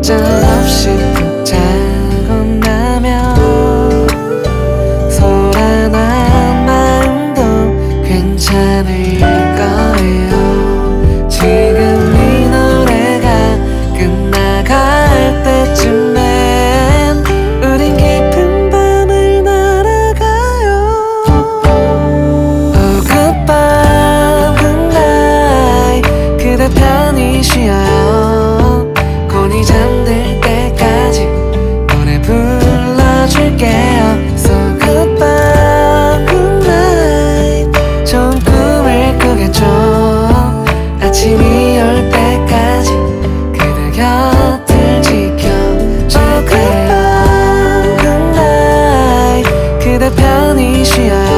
없이 푹 자고 나면 소란한 마음도 괜찮을 거예요. 지금 이 노래가 끝나갈 때쯤엔 우린 깊은 밤을 날아가요. Oh goodbye good night 그대 편히 쉬어요. 곤히 잠들 때까지 노래 불러줄게요. So goodbye good night 좋은 꿈을 꾸겠죠. 아침이 올 때까지 그대 곁을 지켜줄게요. Oh goodbye good night 그대 편히 쉬어요.